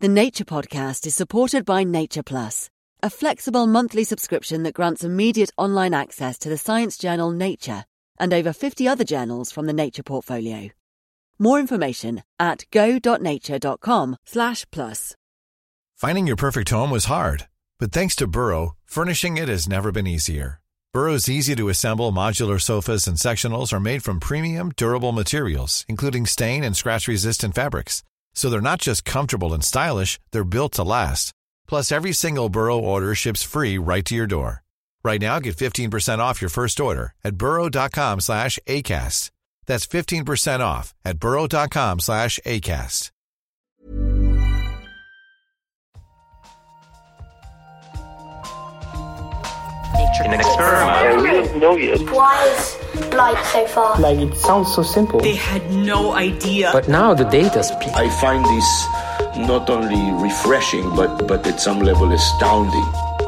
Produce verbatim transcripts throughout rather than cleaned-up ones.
The Nature Podcast is supported by Nature Plus, a flexible monthly subscription that grants immediate online access to the science journal Nature and over fifty other journals from the Nature portfolio. More information at go.nature.com slash plus. Finding your perfect home was hard, but thanks to Burrow, furnishing it has never been easier. Burrow's easy-to-assemble modular sofas and sectionals are made from premium, durable materials, including stain and scratch-resistant fabrics. So they're not just comfortable and stylish, they're built to last. Plus, every single Burrow order ships free right to your door. Right now, get fifteen percent off your first order at burrow.com slash ACAST. That's fifteen percent off at burrow.com slash ACAST. In an experiment. Yeah, we don't know yet. Why is light so far? Like, it sounds so simple. They had no idea. But now the data speaks. I find this not only refreshing, but, but at some level astounding.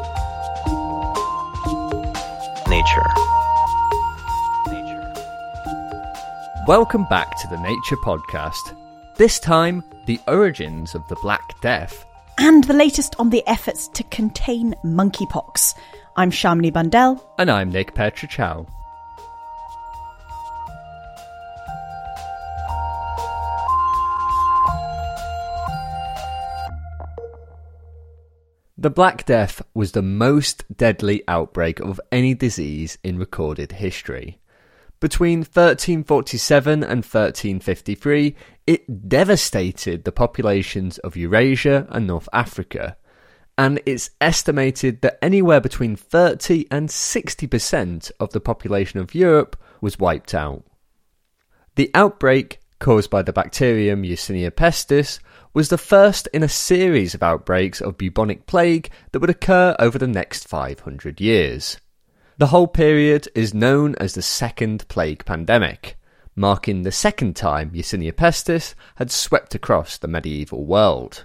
Nature. Welcome back to the Nature Podcast. This time, the origins of the Black Death. And the latest on the efforts to contain monkeypox. I'm Shamini Bandel. And I'm Nick Petrichow. The Black Death was the most deadly outbreak of any disease in recorded history. Between thirteen forty-seven and thirteen fifty-three, it devastated the populations of Eurasia and North Africa, and it's estimated that anywhere between thirty and sixty percent of the population of Europe was wiped out. The outbreak, caused by the bacterium Yersinia pestis, was the first in a series of outbreaks of bubonic plague that would occur over the next five hundred years. The whole period is known as the Second Plague Pandemic, marking the second time Yersinia pestis had swept across the medieval world.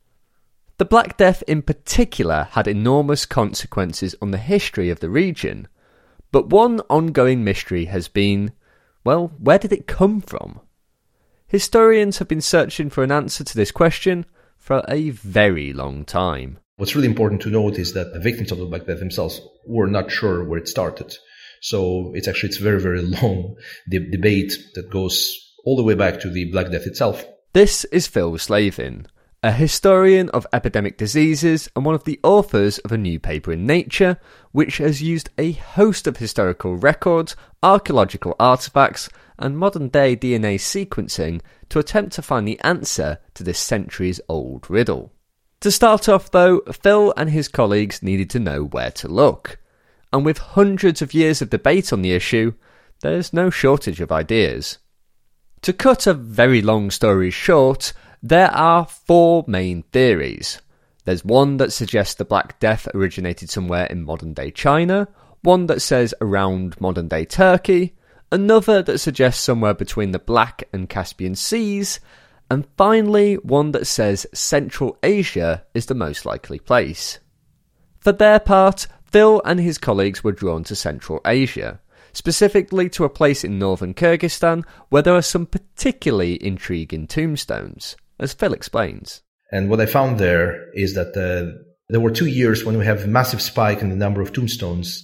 The Black Death in particular had enormous consequences on the history of the region, but one ongoing mystery has been, well, where did it come from? Historians have been searching for an answer to this question for a very long time. What's really important to note is that the victims of the Black Death themselves were not sure where it started. So it's actually, it's very, very long de- debate that goes all the way back to the Black Death itself. This is Phil Slavin, a historian of epidemic diseases and one of the authors of a new paper in Nature, which has used a host of historical records, archaeological artefacts, and modern-day D N A sequencing to attempt to find the answer to this centuries-old riddle. To start off though, Phil and his colleagues needed to know where to look. And with hundreds of years of debate on the issue, there's no shortage of ideas. To cut a very long story short, there are four main theories. There's one that suggests the Black Death originated somewhere in modern-day China, one that says around modern-day Turkey, another that suggests somewhere between the Black and Caspian Seas, and finally one that says Central Asia is the most likely place. For their part, Phil and his colleagues were drawn to Central Asia, specifically to a place in northern Kyrgyzstan where there are some particularly intriguing tombstones, as Phil explains. And what I found there is that uh, there were two years when we have a massive spike in the number of tombstones.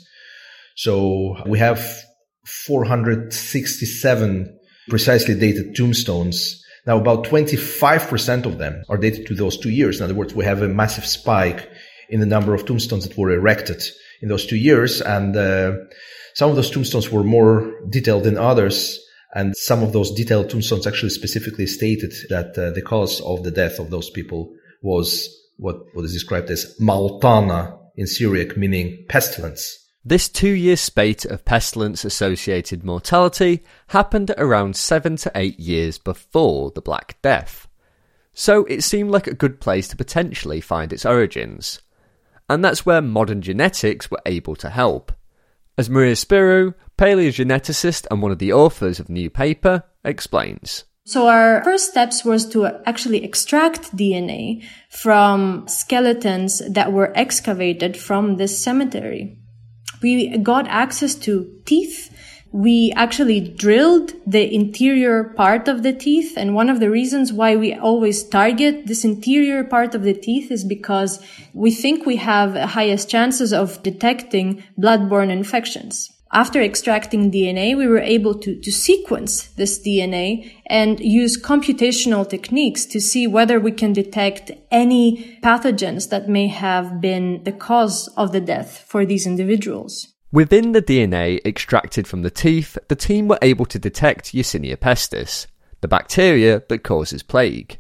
So we have four hundred sixty-seven precisely dated tombstones. Now, about twenty-five percent of them are dated to those two years. In other words, we have a massive spike in the number of tombstones that were erected in those two years. And uh, some of those tombstones were more detailed than others. And some of those detailed tombstones actually specifically stated that uh, the cause of the death of those people was what, what is described as maltana in Syriac, meaning pestilence. This two-year spate of pestilence-associated mortality happened around seven to eight years before the Black Death. So it seemed like a good place to potentially find its origins. And that's where modern genetics were able to help. As Maria Spyrou, paleogeneticist and one of the authors of the new paper, explains. So our first steps was to actually extract D N A from skeletons that were excavated from this cemetery. We got access to teeth, we actually drilled the interior part of the teeth. And one of the reasons why we always target this interior part of the teeth is because we think we have highest chances of detecting bloodborne infections. After extracting D N A, we were able to, to sequence this D N A and use computational techniques to see whether we can detect any pathogens that may have been the cause of the death for these individuals. Within the D N A extracted from the teeth, the team were able to detect Yersinia pestis, the bacteria that causes plague.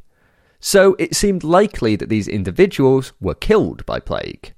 So it seemed likely that these individuals were killed by plague.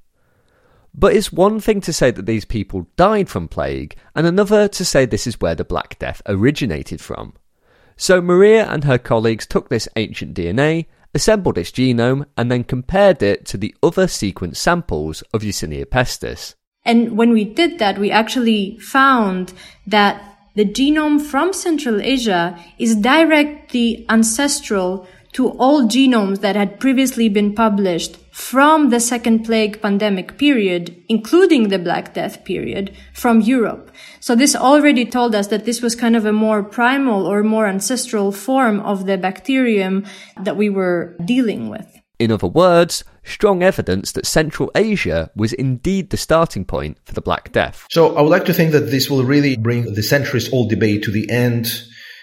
But it's one thing to say that these people died from plague, and another to say this is where the Black Death originated from. So Maria and her colleagues took this ancient D N A, assembled its genome, and then compared it to the other sequence samples of Yersinia pestis. And when we did that, we actually found that the genome from Central Asia is directly ancestral to all genomes that had previously been published from the Second Plague pandemic period, including the Black Death period, from Europe. So this already told us that this was kind of a more primal or more ancestral form of the bacterium that we were dealing with. In other words, strong evidence that Central Asia was indeed the starting point for the Black Death. So I would like to think that this will really bring the centuries-old debate to the end.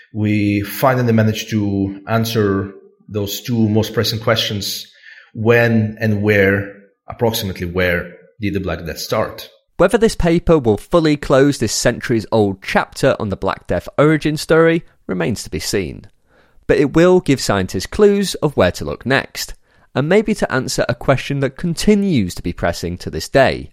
We finally managed to answer those two most pressing questions. When and where, approximately where, did the Black Death start? Whether this paper will fully close this centuries-old chapter on the Black Death origin story remains to be seen. But it will give scientists clues of where to look next, and maybe to answer a question that continues to be pressing to this day.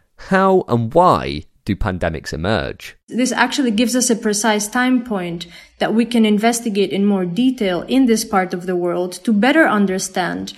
How and why do pandemics emerge? This actually gives us a precise time point that we can investigate in more detail in this part of the world to better understand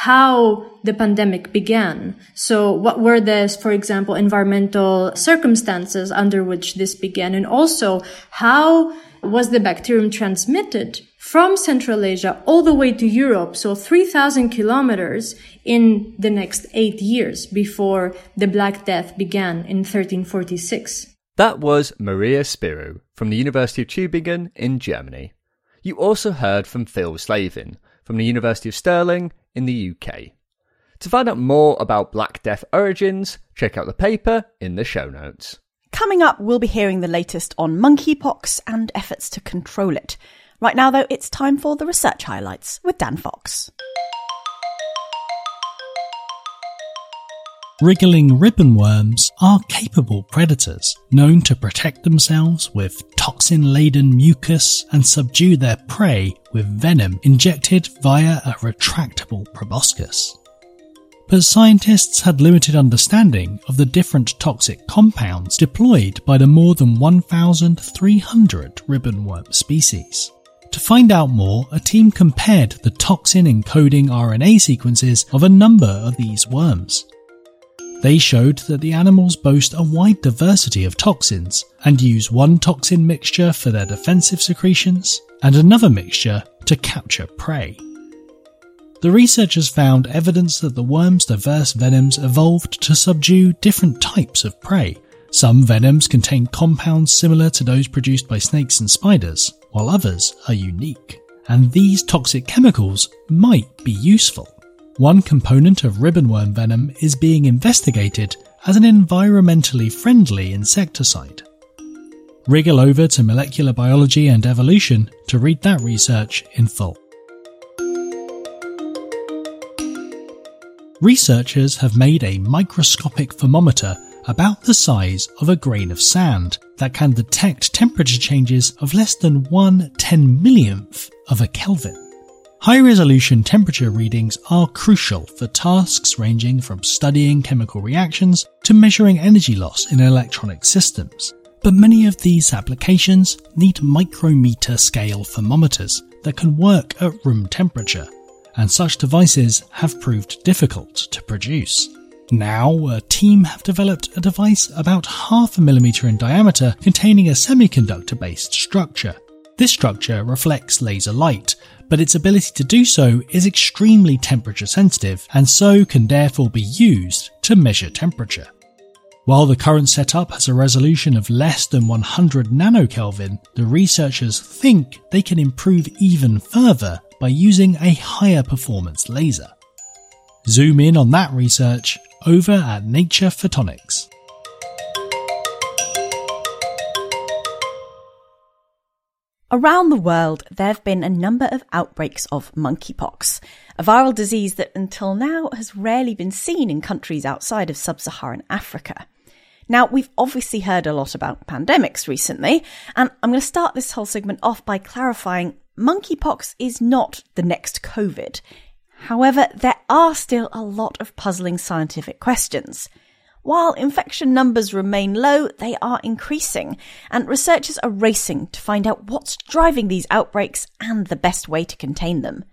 how the pandemic began. So what were the, for example, environmental circumstances under which this began, and also how was the bacterium transmitted from Central Asia all the way to Europe, so three thousand kilometers in the next eight years before the Black Death began in thirteen forty-six. That was Maria Spyrou from the University of Tübingen in Germany. You also heard from Phil Slavin from the University of Stirling in the U K. To find out more about Black Death origins, check out the paper in the show notes. Coming up, we'll be hearing the latest on monkeypox and efforts to control it. Right now, though, it's time for the research highlights with Dan Fox. Wriggling ribbon worms are capable predators, known to protect themselves with toxin-laden mucus and subdue their prey with venom injected via a retractable proboscis. But scientists had limited understanding of the different toxic compounds deployed by the more than one thousand three hundred ribbonworm species. To find out more, a team compared the toxin-encoding R N A sequences of a number of these worms. They showed that the animals boast a wide diversity of toxins and use one toxin mixture for their defensive secretions and another mixture to capture prey. The researchers found evidence that the worms' diverse venoms evolved to subdue different types of prey. Some venoms contain compounds similar to those produced by snakes and spiders, while others are unique. And these toxic chemicals might be useful. One component of ribbonworm venom is being investigated as an environmentally friendly insecticide. Wriggle over to Molecular Biology and Evolution to read that research in full. Researchers have made a microscopic thermometer about the size of a grain of sand that can detect temperature changes of less than one ten millionth of a Kelvin. High-resolution temperature readings are crucial for tasks ranging from studying chemical reactions to measuring energy loss in electronic systems. But many of these applications need micrometer scale thermometers that can work at room temperature, and such devices have proved difficult to produce. Now, a team have developed a device about half a millimeter in diameter containing a semiconductor-based structure. This structure reflects laser light, but its ability to do so is extremely temperature sensitive and so can therefore be used to measure temperature. While the current setup has a resolution of less than one hundred nanokelvin, the researchers think they can improve even further by using a higher performance laser. Zoom in on that research over at Nature Photonics. Around the world, there have been a number of outbreaks of monkeypox, a viral disease that until now has rarely been seen in countries outside of sub-Saharan Africa. Now, we've obviously heard a lot about pandemics recently, and I'm going to start this whole segment off by clarifying monkeypox is not the next COVID. However, there are still a lot of puzzling scientific questions. While infection numbers remain low, they are increasing, and researchers are racing to find out what's driving these outbreaks and the best way to contain them.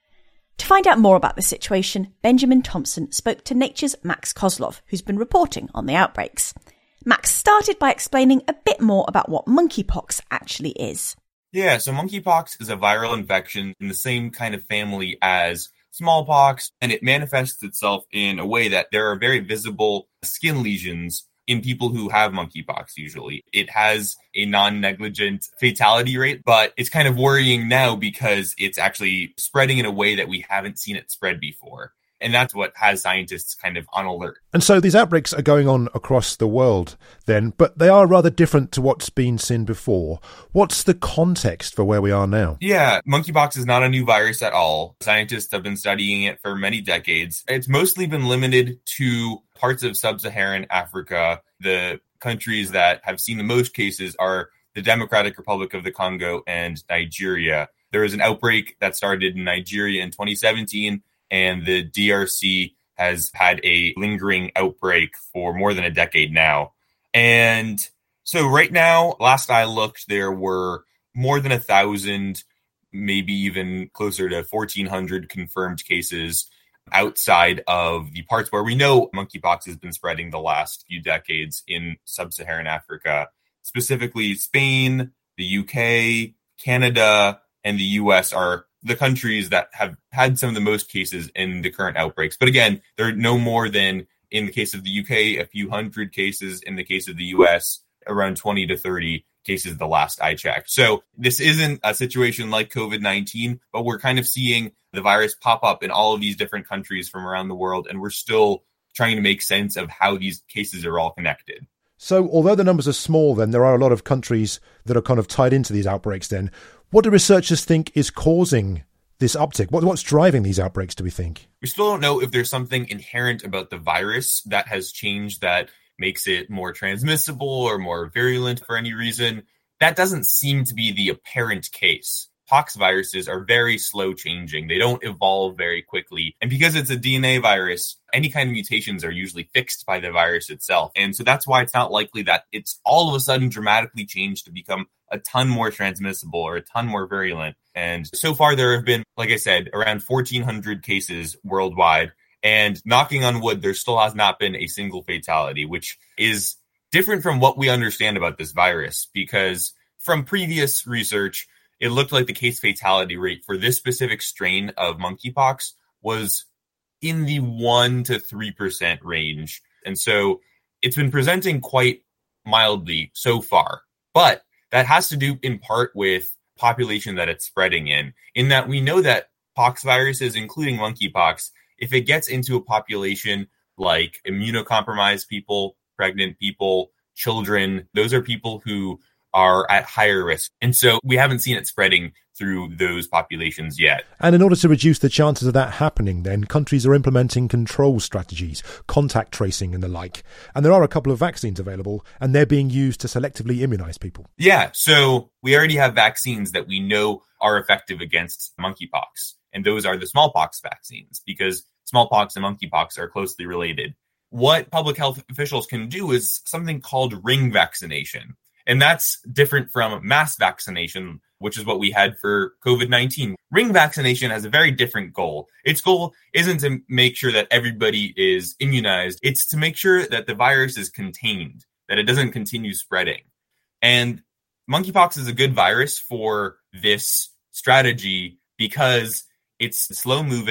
To find out more about the situation, Benjamin Thompson spoke to Nature's Max Kozlov, who's been reporting on the outbreaks. Max started by explaining a bit more about what monkeypox actually is. Yeah, so monkeypox is a viral infection in the same kind of family as smallpox, and it manifests itself in a way that there are very visible skin lesions in people who have monkeypox usually. It has a non-negligent fatality rate, but it's kind of worrying now because it's actually spreading in a way that we haven't seen it spread before. And that's what has scientists kind of on alert. And so these outbreaks are going on across the world then, but they are rather different to what's been seen before. What's the context for where we are now? Yeah, monkeypox is not a new virus at all. Scientists have been studying it for many decades. It's mostly been limited to parts of sub-Saharan Africa. The countries that have seen the most cases are the Democratic Republic of the Congo and Nigeria. There was an outbreak that started in Nigeria in twenty seventeen, and the D R C has had a lingering outbreak for more than a decade now. And so right now, last I looked, there were more than a thousand, maybe even closer to fourteen hundred confirmed cases outside of the parts where we know monkeypox has been spreading the last few decades in sub-Saharan Africa, specifically Spain, the U K, Canada, and the U S are the countries that have had some of the most cases in the current outbreaks. But again, there are no more than, in the case of the U K, a few hundred cases. In the case of the U S, around twenty to thirty cases the last I checked. So this isn't a situation like COVID nineteen, but we're kind of seeing the virus pop up in all of these different countries from around the world, and we're still trying to make sense of how these cases are all connected. So although the numbers are small, then there are a lot of countries that are kind of tied into these outbreaks then. What do researchers think is causing this uptick? What, what's driving these outbreaks, do we think? We still don't know if there's something inherent about the virus that has changed that makes it more transmissible or more virulent for any reason. That doesn't seem to be the apparent case. Pox viruses are very slow changing. They don't evolve very quickly. And because it's a D N A virus, any kind of mutations are usually fixed by the virus itself. And so that's why it's not likely that it's all of a sudden dramatically changed to become a ton more transmissible or a ton more virulent. And so far there have been, like I said, around fourteen hundred cases worldwide. And knocking on wood, there still has not been a single fatality, which is different from what we understand about this virus, because from previous research, it looked like the case fatality rate for this specific strain of monkeypox was in the one to three percent range. And so it's been presenting quite mildly so far. But that has to do in part with population that it's spreading in, in that we know that pox viruses, including monkeypox, if it gets into a population like immunocompromised people, pregnant people, children, those are people who are at higher risk. And so we haven't seen it spreading through those populations yet. And in order to reduce the chances of that happening, then, countries are implementing control strategies, contact tracing and the like. And there are a couple of vaccines available, and they're being used to selectively immunize people. Yeah, so we already have vaccines that we know are effective against monkeypox. And those are the smallpox vaccines, because smallpox and monkeypox are closely related. What public health officials can do is something called ring vaccination. And that's different from mass vaccination, which is what we had for COVID nineteen. Ring vaccination has a very different goal. Its goal isn't to make sure that everybody is immunized. It's to make sure that the virus is contained, that it doesn't continue spreading. And monkeypox is a good virus for this strategy because it's slow moving.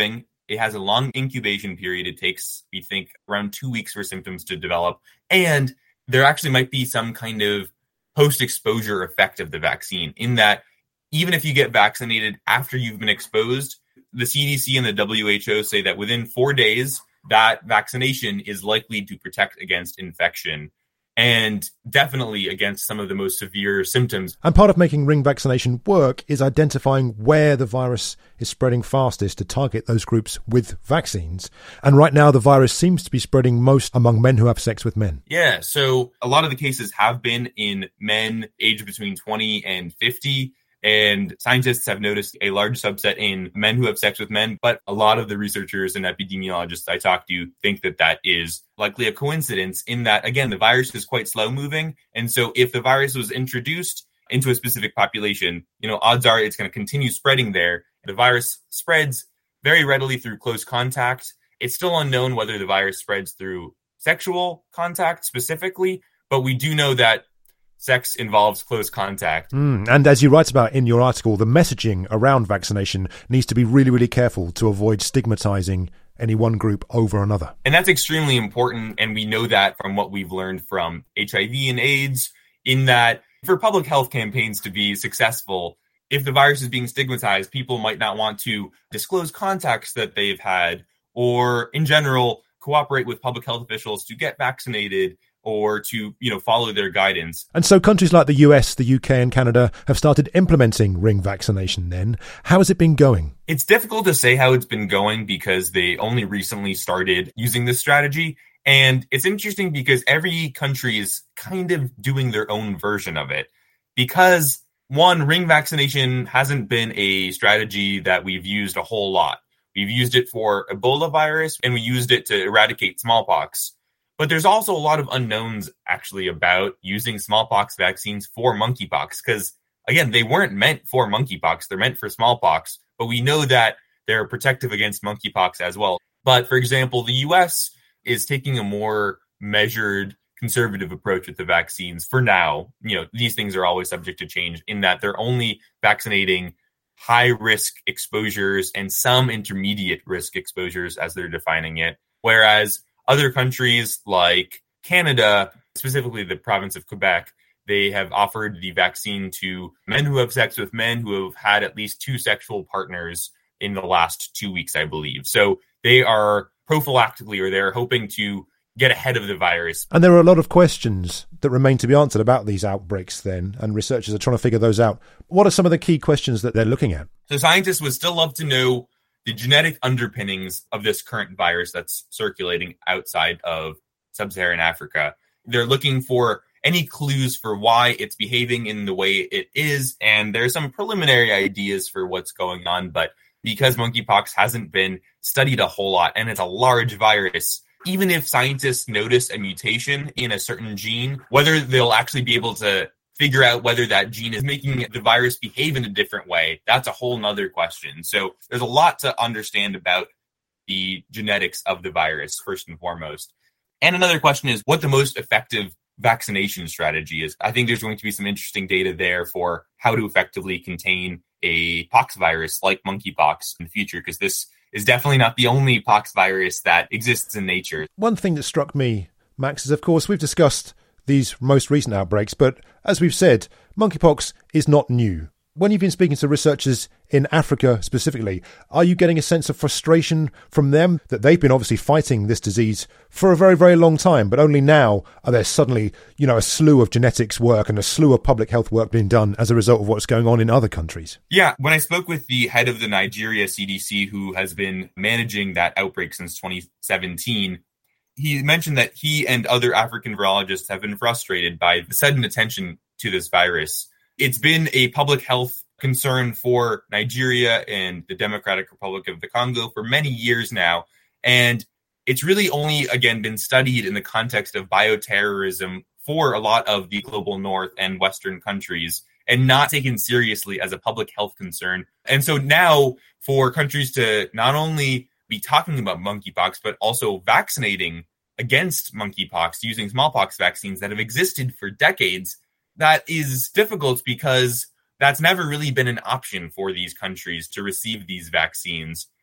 It has a long incubation period. It takes, we think, around two weeks for symptoms to develop. And there actually might be some kind of post-exposure effect of the vaccine in that even if you get vaccinated after you've been exposed, the C D C and the W H O say that within four days, that vaccination is likely to protect against infection and definitely against some of the most severe symptoms. And part of making ring vaccination work is identifying where the virus is spreading fastest to target those groups with vaccines. And right now, the virus seems to be spreading most among men who have sex with men. Yeah, so a lot of the cases have been in men aged between twenty and fifty. And scientists have noticed a large subset in men who have sex with men. But a lot of the researchers and epidemiologists I talk to think that that is likely a coincidence in that, again, the virus is quite slow moving. And so if the virus was introduced into a specific population, you know, odds are it's going to continue spreading there. The virus spreads very readily through close contact. It's still unknown whether the virus spreads through sexual contact specifically, but we do know that sex involves close contact. Mm, and as you write about in your article, the messaging around vaccination needs to be really, really careful to avoid stigmatizing any one group over another. And that's extremely important. And we know that from what we've learned from H I V and AIDS, in that for public health campaigns to be successful, if the virus is being stigmatized, people might not want to disclose contacts that they've had, or in general, cooperate with public health officials to get vaccinated or to, you know, follow their guidance. And so countries like the U S, the U K and Canada have started implementing ring vaccination then. How has it been going? It's difficult to say how it's been going because they only recently started using this strategy. And it's interesting because every country is kind of doing their own version of it. Because, one, ring vaccination hasn't been a strategy that we've used a whole lot. We've used it for Ebola virus, and we used it to eradicate smallpox. But there's also a lot of unknowns actually about using smallpox vaccines for monkeypox because, again, they weren't meant for monkeypox. They're meant for smallpox. But we know that they're protective against monkeypox as well. But, for example, the U S is taking a more measured, conservative approach with the vaccines for now. You know, these things are always subject to change in that they're only vaccinating high-risk exposures and some intermediate risk exposures as they're defining it. Whereas other countries like Canada, specifically the province of Quebec, they have offered the vaccine to men who have sex with men who have had at least two sexual partners in the last two weeks, I believe. So they are prophylactically, or they're hoping to get ahead of the virus. And there are a lot of questions that remain to be answered about these outbreaks then, and researchers are trying to figure those out. What are some of the key questions that they're looking at? So scientists would still love to know the genetic underpinnings of this current virus that's circulating outside of sub-Saharan Africa. They're looking for any clues for why it's behaving in the way it is, and there's some preliminary ideas for what's going on, but because monkeypox hasn't been studied a whole lot, and it's a large virus, even if scientists notice a mutation in a certain gene, whether they'll actually be able to figure out whether that gene is making the virus behave in a different way, that's a whole nother question. So there's a lot to understand about the genetics of the virus, first and foremost. And another question is what the most effective vaccination strategy is. I think there's going to be some interesting data there for how to effectively contain a pox virus like monkeypox in the future, because this is definitely not the only pox virus that exists in nature. One thing that struck me, Max, is of course we've discussed these most recent outbreaks, but as we've said, monkeypox is not new. When you've been speaking to researchers in Africa specifically, are you getting a sense of frustration from them that they've been obviously fighting this disease for a very, very long time, but only now are there suddenly, you know, a slew of genetics work and a slew of public health work being done as a result of what's going on in other countries? Yeah, when I spoke with the head of the Nigeria C D C, who has been managing that outbreak since twenty seventeen, he mentioned that he and other African virologists have been frustrated by the sudden attention to this virus. It's been a public health concern for Nigeria and the Democratic Republic of the Congo for many years now. And it's really only, again, been studied in the context of bioterrorism for a lot of the global north and Western countries and not taken seriously as a public health concern. And so now for countries to not only be talking about monkeypox, but also vaccinating against monkeypox using smallpox vaccines that have existed for decades, that is difficult because that's never really been an option for these countries to receive these vaccines.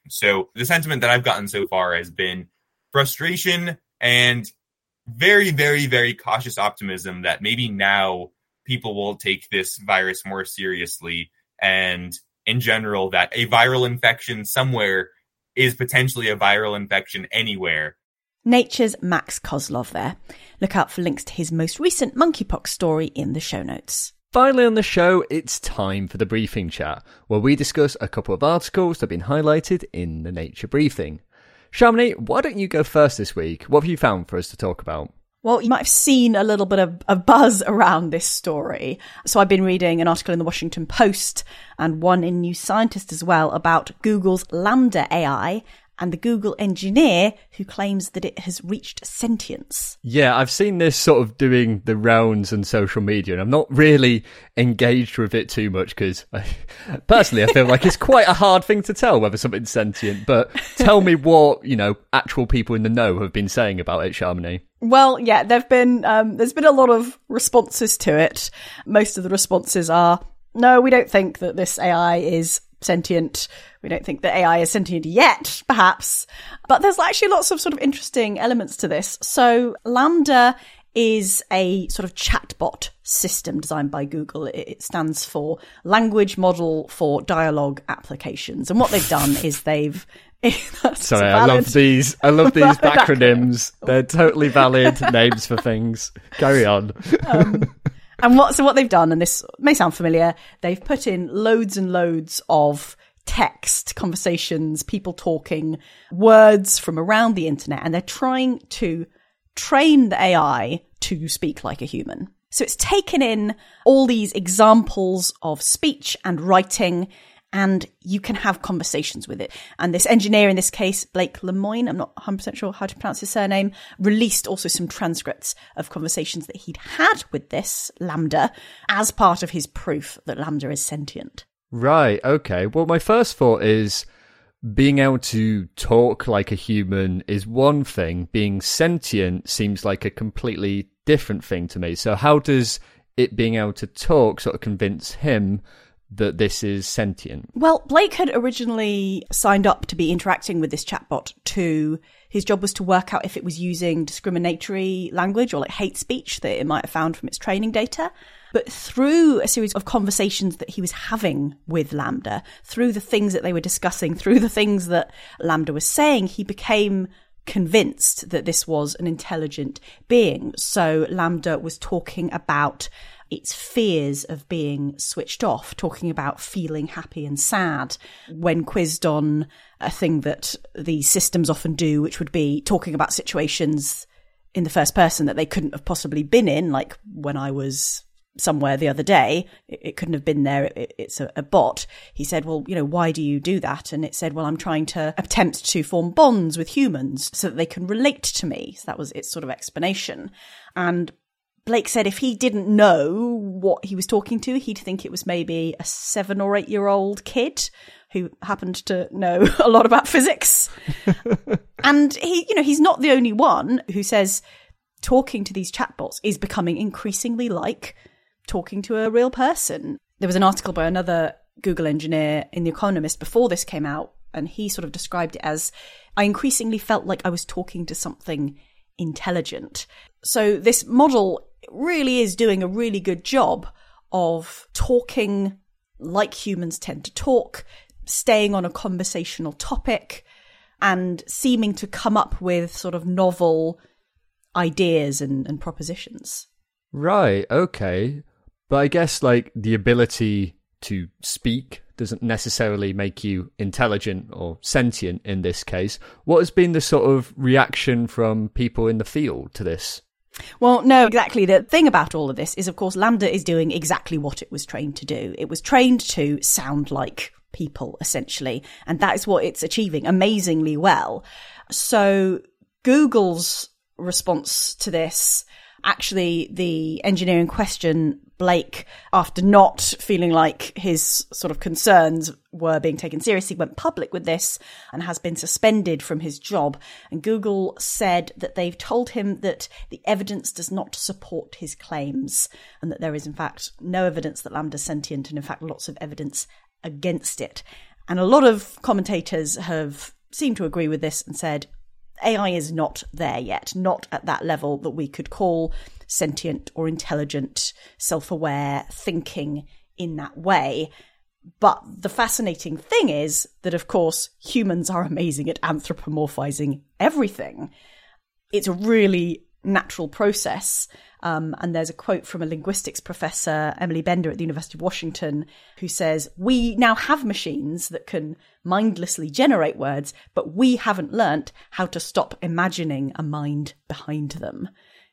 So the sentiment that I've gotten so far has been frustration and very, very, very cautious optimism that maybe now people will take this virus more seriously, and in general that a viral infection somewhere is potentially a viral infection anywhere. Nature's Max Kozlov there. Look out for links to his most recent monkeypox story in the show notes. Finally on the show, it's time for the briefing chat, where we discuss a couple of articles that have been highlighted in the Nature briefing. Shamini, why don't you go first this week? What have you found for us to talk about? Well, you might have seen a little bit of a buzz around this story. So I've been reading an article in the Washington Post and one in New Scientist as well about Google's LaMDA A I and the Google engineer who claims that it has reached sentience. Yeah, I've seen this sort of doing the rounds on social media, and I'm not really engaged with it too much because, personally, I feel like it's quite a hard thing to tell whether something's sentient. But tell me what, you know, actual people in the know have been saying about it, Shamini. Well, yeah, there've been um, there's been a lot of responses to it. Most of the responses are, no, we don't think that this A I is sentient. We don't think that A I is sentient yet, perhaps. But there's actually lots of sort of interesting elements to this. So LaMDA is a sort of chatbot system designed by Google. It stands for Language Model for Dialogue Applications. And what they've done is they've... Sorry, I love these. I love these acronyms. They're totally valid names for things. Carry on. um, And what, so what they've done, and this may sound familiar, they've put in loads and loads of text, conversations, people talking, words from around the internet, and they're trying to train the A I to speak like a human. So it's taken in all these examples of speech and writing, and you can have conversations with it. And this engineer, in this case, Blake Lemoine, I'm not one hundred percent sure how to pronounce his surname, released also some transcripts of conversations that he'd had with this LaMDA as part of his proof that LaMDA is sentient. Right, okay. Well, my first thought is being able to talk like a human is one thing. Being sentient seems like a completely different thing to me. So how does it being able to talk sort of convince him that this is sentient? Well, Blake had originally signed up to be interacting with this chatbot to, his job was to work out if it was using discriminatory language or like hate speech that it might have found from its training data. But through a series of conversations that he was having with LaMDA, through the things that they were discussing, through the things that LaMDA was saying, he became convinced that this was an intelligent being. So LaMDA was talking about its fears of being switched off, talking about feeling happy and sad when quizzed on a thing that these systems often do, which would be talking about situations in the first person that they couldn't have possibly been in, like when I was somewhere the other day, it, it couldn't have been there, it, it's a, a bot. He said, well, you know, why do you do that? And it said, well, I'm trying to attempt to form bonds with humans so that they can relate to me. So that was its sort of explanation. And Blake said if he didn't know what he was talking to, he'd think it was maybe a seven or eight year old kid who happened to know a lot about physics. And he, you know, he's not the only one who says talking to these chatbots is becoming increasingly like talking to a real person. There was an article by another Google engineer in The Economist before this came out, and he sort of described it as, I increasingly felt like I was talking to something intelligent. So this model really is doing a really good job of talking like humans tend to talk, staying on a conversational topic, and seeming to come up with sort of novel ideas and, and propositions. Right, okay. But I guess like the ability to speak doesn't necessarily make you intelligent or sentient in this case. What has been the sort of reaction from people in the field to this? Well, no, exactly. The thing about all of this is, of course, LaMDA is doing exactly what it was trained to do. It was trained to sound like people, essentially. And that is what it's achieving amazingly well. So Google's response to this, actually, the engineer in question, Blake, after not feeling like his sort of concerns were being taken seriously, went public with this and has been suspended from his job. And Google said that they've told him that the evidence does not support his claims and that there is, in fact, no evidence that LaMDA is sentient and, in fact, lots of evidence against it. And a lot of commentators have seemed to agree with this and said A I is not there yet, not at that level that we could call sentient or intelligent, self-aware thinking in that way. But the fascinating thing is that, of course, humans are amazing at anthropomorphizing everything. It's a really natural process. Um, and there's a quote from a linguistics professor, Emily Bender at the University of Washington, who says, we now have machines that can mindlessly generate words, but we haven't learnt how to stop imagining a mind behind them.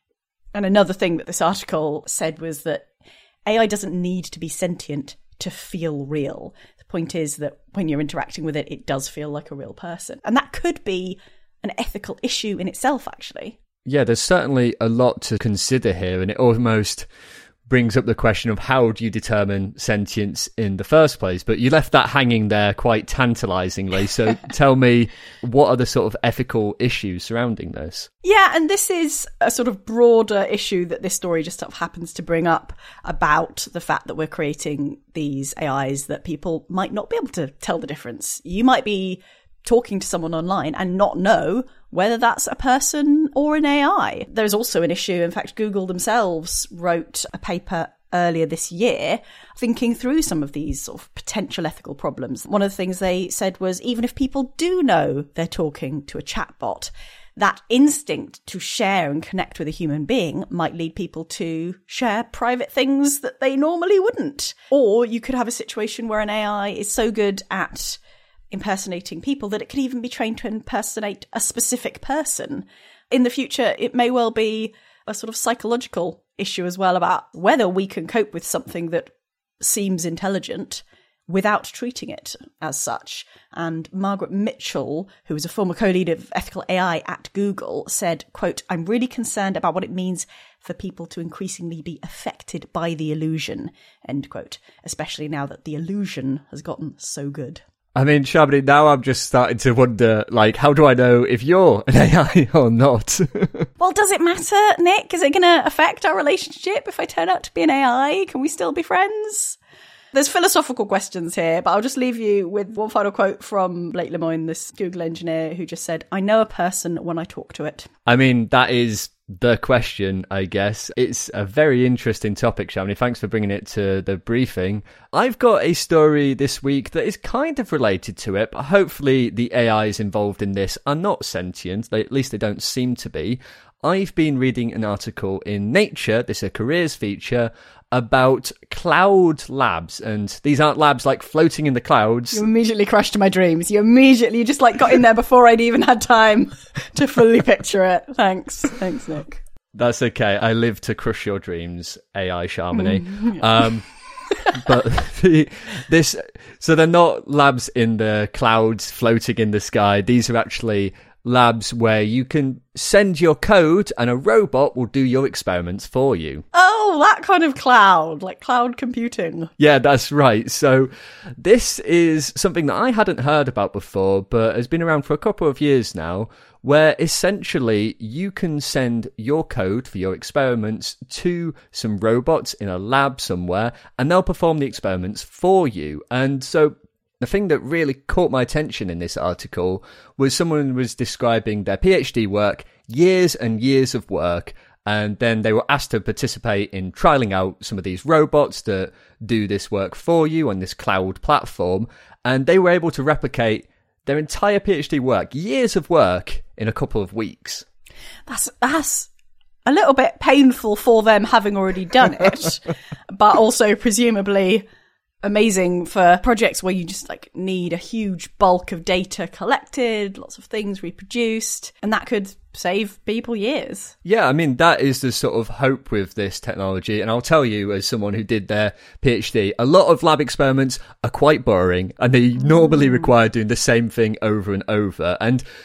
And another thing that this article said was that A I doesn't need to be sentient to feel real. The point is that when you're interacting with it, it does feel like a real person. And that could be an ethical issue in itself, actually. Yeah, there's certainly a lot to consider here, and it almost brings up the question of how do you determine sentience in the first place? But you left that hanging there quite tantalizingly. So tell me, what are the sort of ethical issues surrounding this? Yeah, and this is a sort of broader issue that this story just sort of happens to bring up about the fact that we're creating these A Is that people might not be able to tell the difference. You might be talking to someone online and not know whether that's a person or an A I. There's also an issue, in fact, Google themselves wrote a paper earlier this year thinking through some of these sort of potential ethical problems. One of the things they said was, even if people do know they're talking to a chatbot, that instinct to share and connect with a human being might lead people to share private things that they normally wouldn't. Or you could have a situation where an A I is so good at impersonating people that it could even be trained to impersonate a specific person. In the future, it may well be a sort of psychological issue as well about whether we can cope with something that seems intelligent without treating it as such. And Margaret Mitchell, who is a former co-leader of ethical A I at Google, said, quote, "I'm really concerned about what it means for people to increasingly be affected by the illusion," end quote, especially now that the illusion has gotten so good. I mean, Shabani, now I'm just starting to wonder, like, how do I know if you're an A I or not? Well, does it matter, Nick? Is it going to affect our relationship if I turn out to be an A I? Can we still be friends? There's philosophical questions here, but I'll just leave you with one final quote from Blake Lemoine, this Google engineer, who just said, "I know a person when I talk to it." I mean, that is the question, I guess. It's a very interesting topic, Shamini. Thanks for bringing it to the briefing. I've got a story this week that is kind of related to it, but hopefully the A Is involved in this are not sentient. They, at least they don't seem to be. I've been reading an article in Nature, this is a careers feature, about cloud labs. And these aren't labs like floating in the clouds. You immediately crushed my dreams. You immediately just like got in there before I'd even had time to fully picture it. Thanks. Thanks, Nick. That's okay. I live to crush your dreams, A I Shamini. Mm, yeah. Um, but the, this, so they're not labs in the clouds floating in the sky. These are actually labs where you can send your code and a robot will do your experiments for you. Oh, that kind of cloud, like cloud computing. Yeah, that's right. So this is something that I hadn't heard about before, but has been around for a couple of years now, where essentially you can send your code for your experiments to some robots in a lab somewhere, and they'll perform the experiments for you. And so the thing that really caught my attention in this article was someone was describing their PhD work, years and years of work, and then they were asked to participate in trialing out some of these robots that do this work for you on this cloud platform, and they were able to replicate their entire PhD work, years of work, in a couple of weeks. That's that's a little bit painful for them having already done it, but also presumably amazing for projects where you just like need a huge bulk of data collected, lots of things reproduced, and that could save people years. Yeah, I mean, that is the sort of hope with this technology. And I'll tell you, as someone who did their PhD, a lot of lab experiments are quite boring and they normally require doing the same thing over and over. And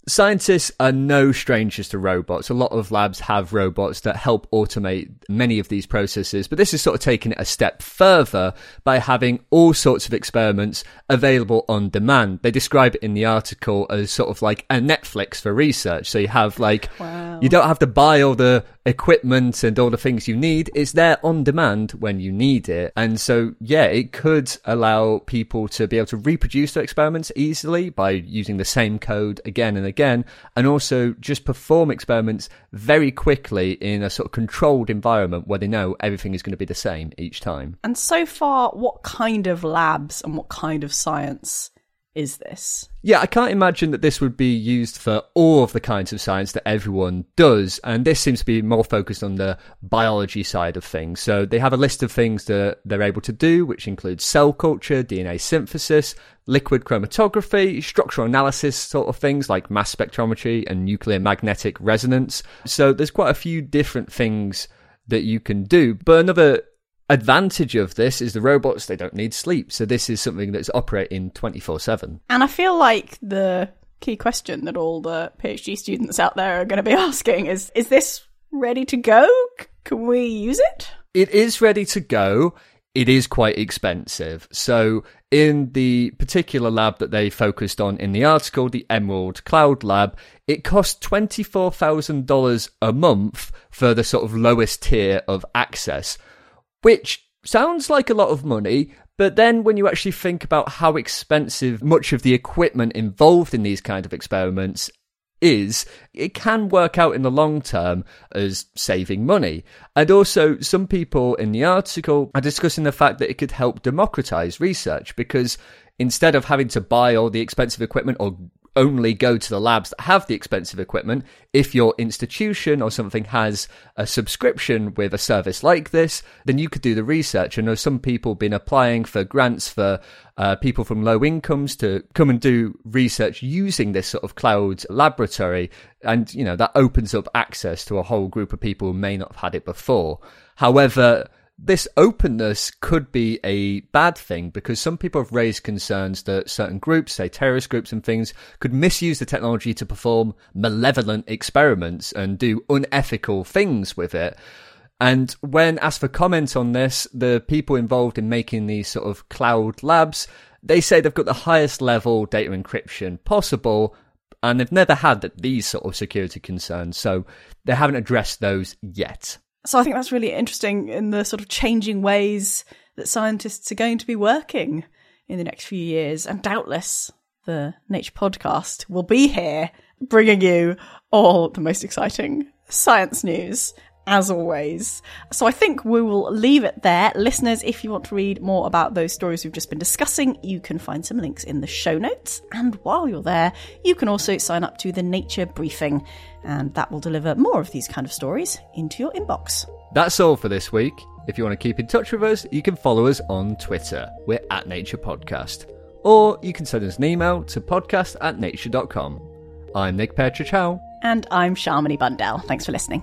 Scientists are no strangers to robots. A lot of labs have robots that help automate many of these processes, but this is sort of taking it a step further by having all sorts of experiments available on demand. They describe it in the article as sort of like a Netflix for research. So you have like, wow. you don't have to buy all the equipment and all the things you need. It's there on demand when you need it. And so, yeah, it could allow people to be able to reproduce their experiments easily by using the same code again and again, and also just perform experiments very quickly in a sort of controlled environment where they know everything is going to be the same each time. And so far, what kind of labs and what kind of science is this? Yeah, I can't imagine that this would be used for all of the kinds of science that everyone does, and this seems to be more focused on the biology side of things. So they have a list of things that they're able to do, which includes cell culture, D N A synthesis, liquid chromatography, structural analysis sort of things like mass spectrometry and nuclear magnetic resonance. So there's quite a few different things that you can do. But another advantage of this is the robots, they don't need sleep. So this is something that's operating twenty-four seven. And I feel like the key question that all the PhD students out there are going to be asking is, is this ready to go? C- can we use it? It is ready to go. It is quite expensive. So in the particular lab that they focused on in the article, the Emerald Cloud Lab, it costs twenty-four thousand dollars a month for the sort of lowest tier of access, which sounds like a lot of money, but then when you actually think about how expensive much of the equipment involved in these kind of experiments is, it can work out in the long term as saving money. And also, some people in the article are discussing the fact that it could help democratize research, because instead of having to buy all the expensive equipment or only go to the labs that have the expensive equipment, if your institution or something has a subscription with a service like this, then you could do the research. And there's some people been applying for grants for uh, people from low incomes to come and do research using this sort of cloud laboratory. And, you know, that opens up access to a whole group of people who may not have had it before. However, this openness could be a bad thing, because some people have raised concerns that certain groups, say terrorist groups and things, could misuse the technology to perform malevolent experiments and do unethical things with it. And when asked for comment on this, the people involved in making these sort of cloud labs, they say they've got the highest level data encryption possible, and they've never had these sort of security concerns, so they haven't addressed those yet. So I think that's really interesting in the sort of changing ways that scientists are going to be working in the next few years. And doubtless the Nature Podcast will be here bringing you all the most exciting science news, as always. So I think we will leave it there. Listeners, if you want to read more about those stories we've just been discussing, you can find some links in the show notes. And while you're there, you can also sign up to the Nature Briefing, and that will deliver more of these kind of stories into your inbox. That's all for this week. If you want to keep in touch with us, you can follow us on Twitter. We're at Nature Podcast. Or you can send us an email to podcast at nature dot com. I'm Nick Petrichow. And I'm Shamini Bundell. Thanks for listening.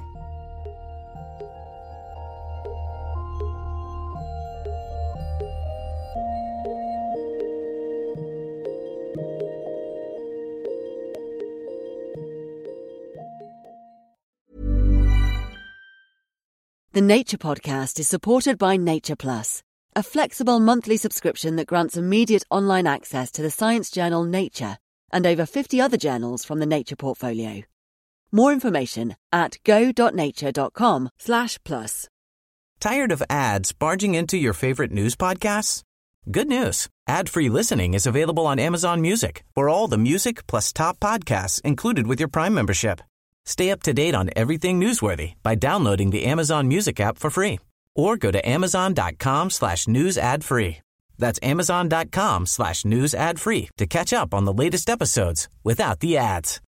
The Nature Podcast is supported by Nature Plus, a flexible monthly subscription that grants immediate online access to the science journal Nature and over fifty other journals from the Nature portfolio. More information at go.nature.com slash plus. Tired of ads barging into your favorite news podcasts? Good news. Ad-free listening is available on Amazon Music for all the music plus top podcasts included with your Prime membership. Stay up to date on everything newsworthy by downloading the Amazon Music app for free or go to amazon.com slash news ad free. That's amazon.com slash news ad free to catch up on the latest episodes without the ads.